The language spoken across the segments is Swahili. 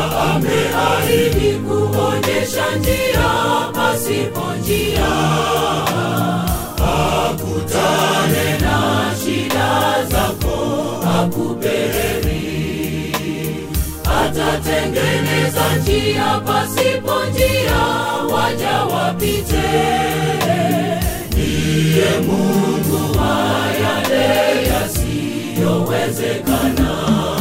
ameahidi kuonyesha njia pasipo njia. Akutane na shida zako, akupe heri. Atatengeneza njia pasipo njia, waja wapite. Ndiye Mungu wa yale yasiyowezekana.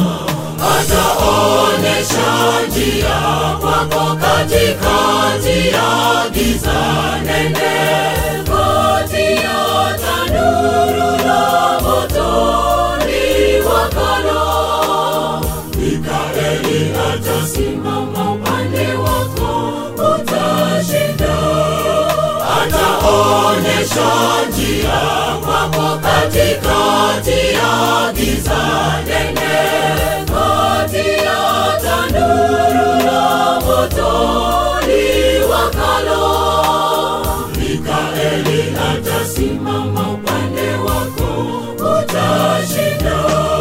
Ataonyesha njia kwako katikati ya giza nene, kati ya tanuru la moto liwakalo. Mikaeli atasimama upande wako, utashinda. Ataonyesha njia kwako katikati ya giza nene, kati ya tanuru la moto liwakalo. Mikaeli atasimama upande wako, utashinda.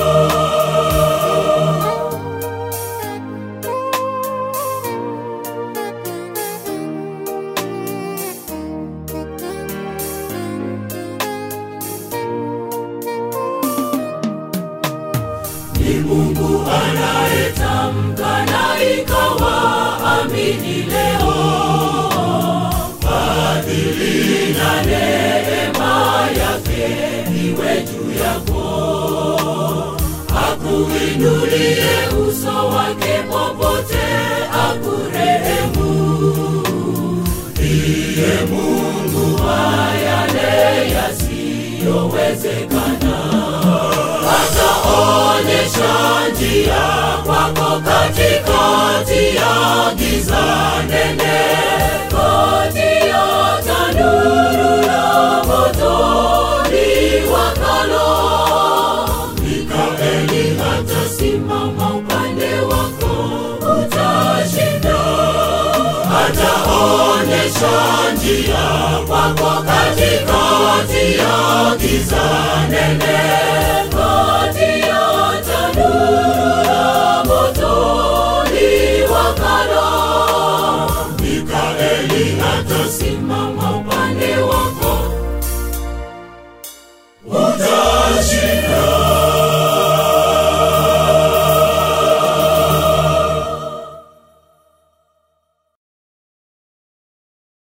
Ni Mungu anayetamka na ikawa amini leo. Fadhili na neema yake iwe juu yako. Akuinulie uso wake popote, akurehemu. Ndiye Mungu wa yale yasiyowezekana. Ataonyesha njia kwako katikati ya giza nene, kati ya tanuru la moto liwakalo. Mikaeli atasimama upande wako, utashinda. Ataonyesha njia kwako katikati ya giza nene, kati ya